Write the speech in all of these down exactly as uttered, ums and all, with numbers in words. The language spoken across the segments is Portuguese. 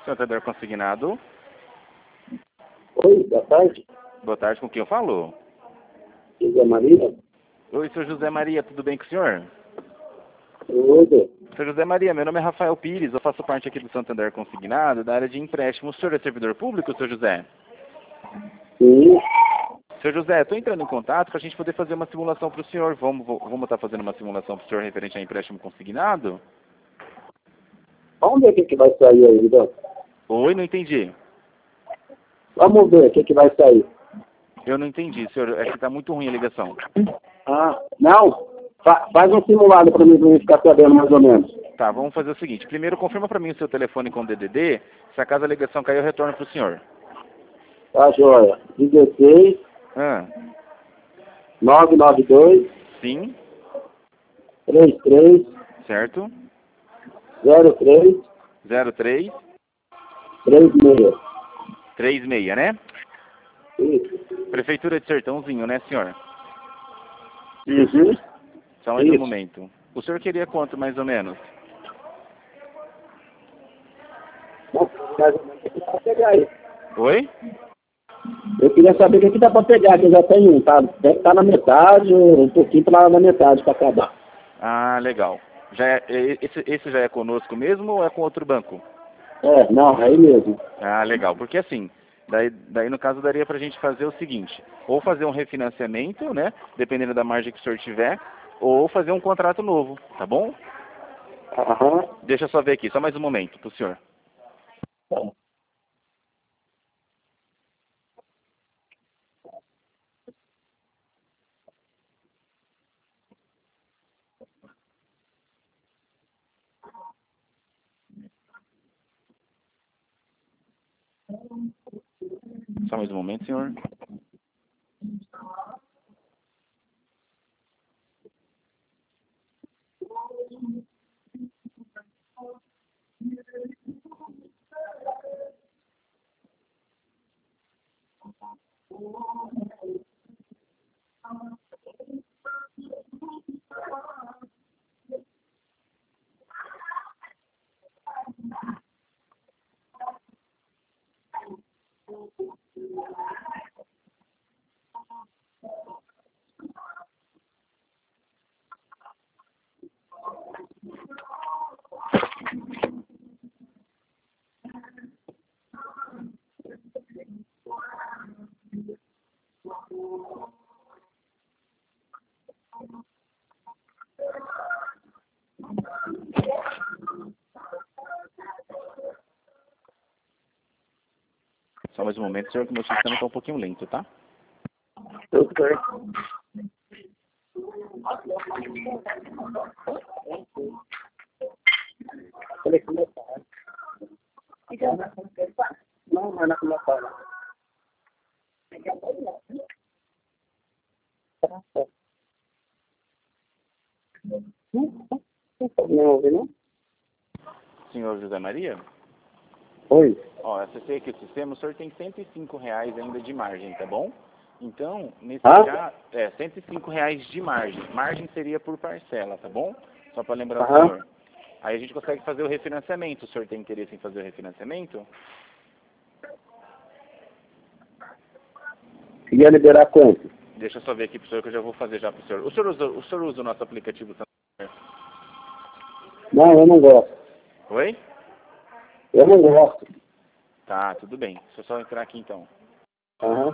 Santander Consignado. Oi, boa tarde. Boa tarde, com quem eu falo? José Maria? Oi, senhor José Maria, tudo bem com o senhor? Tudo. Senhor José Maria, meu nome é Rafael Pires, eu faço parte aqui do Santander Consignado, da área de empréstimo. O senhor é servidor público, senhor José? Sim. Senhor José, estou entrando em contato para a gente poder fazer uma simulação para o senhor. Vamos vamos estar fazendo uma simulação para o senhor referente a empréstimo consignado? Vamos ver o que, que vai sair aí, então. Oi, não entendi. Vamos ver o que, que vai sair. Eu não entendi, senhor. É que está muito ruim a ligação. Ah, não. Fa faz um simulado para mim, para mim ficar sabendo mais ou menos. Tá, vamos fazer o seguinte. Primeiro, confirma para mim o seu telefone com D D D. Se a casa a ligação cair, eu retorno para o senhor. Tá, joia. dezesseis, Ah, nove nove dois, sim, trinta e três, certo. zero três, zero três trinta e seis. três seis, né? Isso. Prefeitura de Sertãozinho, né, senhor? Uhum. Só mais um Isso. momento. O senhor queria quanto, mais ou menos? Mais ou menos o que dá pra pegar aí. Oi? Eu queria saber o que, que dá para pegar, que eu já tenho um, tá? Deve estar na metade, um pouquinho para na metade para acabar. Ah, legal. Já é, é- esse, esse já é conosco mesmo ou é com outro banco? É, não, é aí mesmo. Ah, legal. Porque assim, daí, daí no caso daria pra gente fazer o seguinte, ou fazer um refinanciamento, né? Dependendo da margem que o senhor tiver, ou fazer um contrato novo, tá bom? Aham. Deixa eu só ver aqui, só mais um momento pro senhor. Tá. Só mais um momento, senhor. Só mais um momento, senhor, que o meu sistema está um pouquinho lento, tá? Tudo bem. Falei que meu pai. Não, não é na minha pai. Não ouvi, não? Senhor José Maria? Oi. Ó, acessei aqui o sistema, o senhor tem cento e cinco reais ainda de margem, tá bom? Então, nesse Hã? caso, é, cento e cinco reais de margem. Margem seria por parcela, tá bom? Só para lembrar o Aham. senhor. Aí a gente consegue fazer o refinanciamento. O senhor tem interesse em fazer o refinanciamento? Queria liberar quanto? Deixa eu só ver aqui pro senhor que eu já vou fazer já pro senhor. O senhor usa o, senhor usa o nosso aplicativo Santander? Não, eu não gosto. Oi? Eu não gosto. Tá, tudo bem. Deixa eu só entrar aqui então. Aham.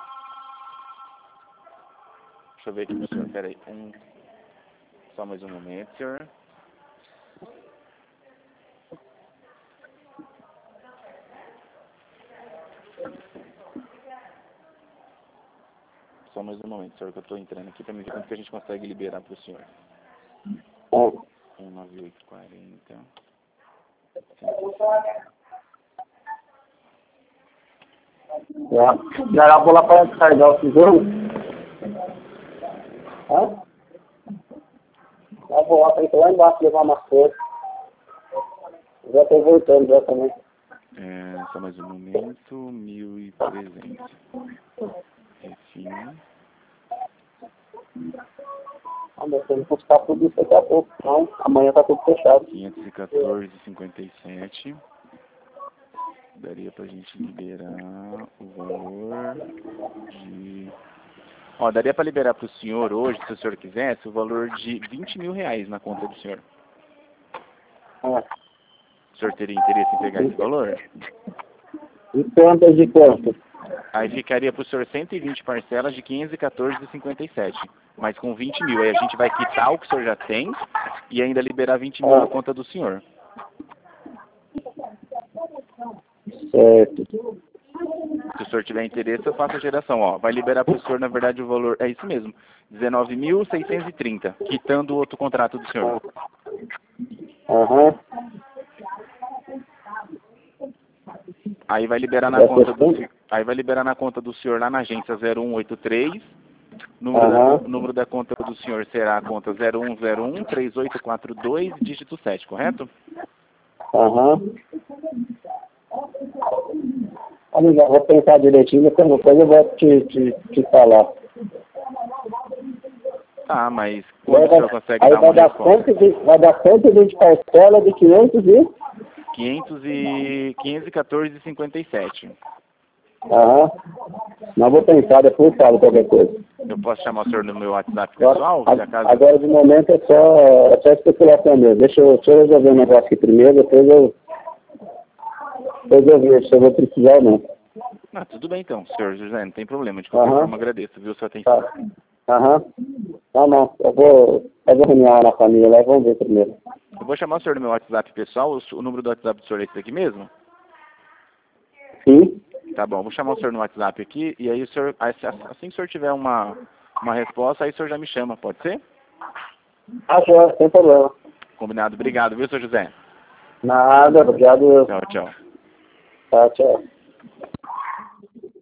Deixa eu ver aqui pro senhor, peraí. Um... Só mais um momento, senhor. Só mais um momento, senhor, que eu tô entrando aqui pra me ver quanto que a gente consegue liberar pro senhor. Tá. um nove oito quatro zero. Já, já vou lá para descarregar o tesouro. Hã? Já vou lá, tem que ir lá embaixo levar umas coisas. Já estou voltando já também. É, só mais um momento. mil e trezentos. Refim. Ah, mas tem que buscar tudo isso daqui a pouco. Não, amanhã tá tudo fechado. quinhentos e quatorze e cinquenta e sete. daria pra gente liberar o valor de... Ó, daria pra liberar pro senhor hoje, se o senhor quisesse, o valor de vinte mil reais na conta do senhor. Ah. O senhor teria interesse em pegar esse valor? E quantas de quanto? Aí ficaria pro senhor cento e vinte parcelas de quinhentos e quatorze reais e cinquenta e sete centavos. Mas com vinte mil. Aí a gente vai quitar o que o senhor já tem e ainda liberar vinte mil Ah. na conta do senhor. Certo. Se o senhor tiver interesse, eu faço a geração. Ó, vai liberar para o senhor, na verdade, o valor... É isso mesmo. dezenove mil seiscentos e trinta, quitando o outro contrato do senhor. Aham. Aí vai liberar na conta do senhor... Aí vai liberar na conta do senhor lá na agência zero um oito três. Número, Aham. da, número da conta do senhor será a conta zero um zero um três oito quatro dois, dígito sete, correto? Aham. Amiga, vou pensar direitinho, depois depois eu vou te, te, te falar. Ah, mas quando o Vai, senhor consegue aí dar vai uma dar, resposta? cento e vinte, vai dar cento e vinte parcelas de quinhentos e... quinhentos e quinhentos e quatorze reais e cinquenta e sete. Aham. Não vou pensar, depois eu falo qualquer coisa. Eu posso chamar o senhor no meu WhatsApp Agora, pessoal? Se acaso... agora de momento é só, é só especulação mesmo. Deixa eu, deixa eu resolver o negócio aqui primeiro, depois eu... Depois eu vejo se eu vou precisar ou não. Ah, tudo bem então, senhor José, não tem problema. De qualquer Aham. forma, agradeço, viu, sua atenção. Tá. Aham. Tá não, eu vou fazer reunião na família lá e vamos ver primeiro. Eu vou chamar o senhor no meu WhatsApp pessoal. O, o número do WhatsApp do senhor é esse aqui mesmo? Sim? Tá bom, vou chamar o senhor no WhatsApp aqui. E aí, o senhor, assim que o senhor tiver uma, uma resposta, aí o senhor já me chama, pode ser? Ah, já, sem problema. Combinado. Obrigado, viu, senhor José? Nada, obrigado. Tchau, tchau. Tá, tchau.